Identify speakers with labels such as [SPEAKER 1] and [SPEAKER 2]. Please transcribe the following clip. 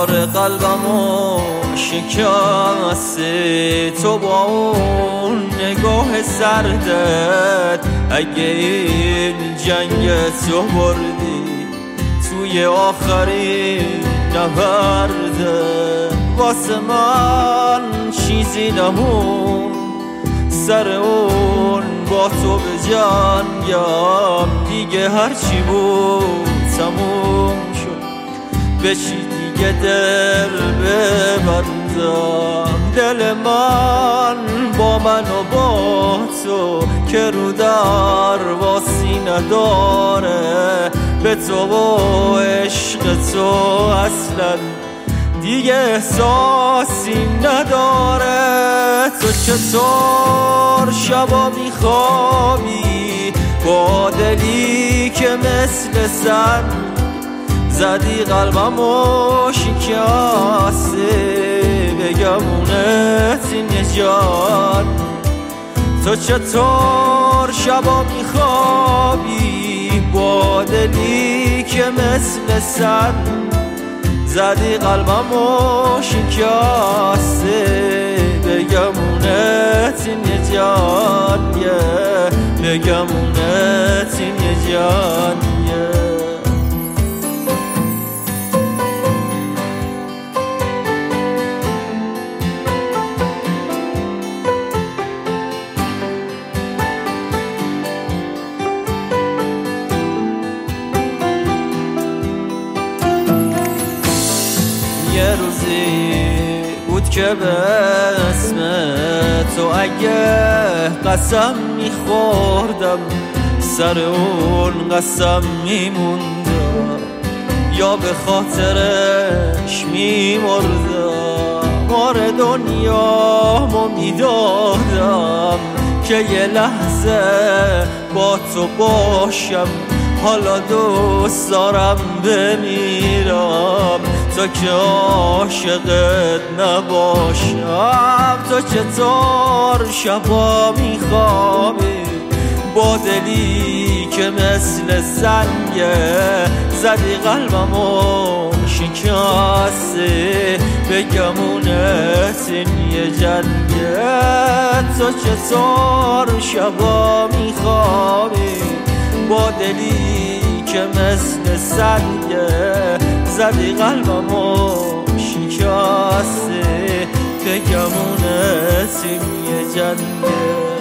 [SPEAKER 1] آره قلبمو شکسته تو با اون نگاه سردت. اگه این جنگ تو بردی توی آخرین نبرده، واسه من چیزی نمون سر اون با تو به جنگم. دیگه هرچی بود تموم شد، به چی دیگه دل ببندم؟ دل من با من و با تو که رو در واسی نداره، به تو و عشق تو اصلا دیگه احساسی نداره. تو چطور شبا میخوابی با دلی که مثل سن زدی قلبمو شکسته، بگمونت این جان. تو چطور شبا میخوابی با دلی که مثل سن زدی قلبمو شکسته، بگمونت این جان، بگمونت این جان. یه روزی بود که به اسم تو اگه قسم میخوردم سر اون قسم میموندم، یا به خاطرش میمردم. آره دنیامو میدادم که یه لحظه با تو باشم، حالا دوست دارم بمیرم تا که عاشقت نباشم. تو چطور شبا میخوابی با دلی که مثل سنگه زدی قلبمو شکسته، بگمونت این یه جنگه. تو چطور شبا میخوابی با دلی که مثل سنگه زدی قلبمو شکسته، بگمونت این یه جنگه.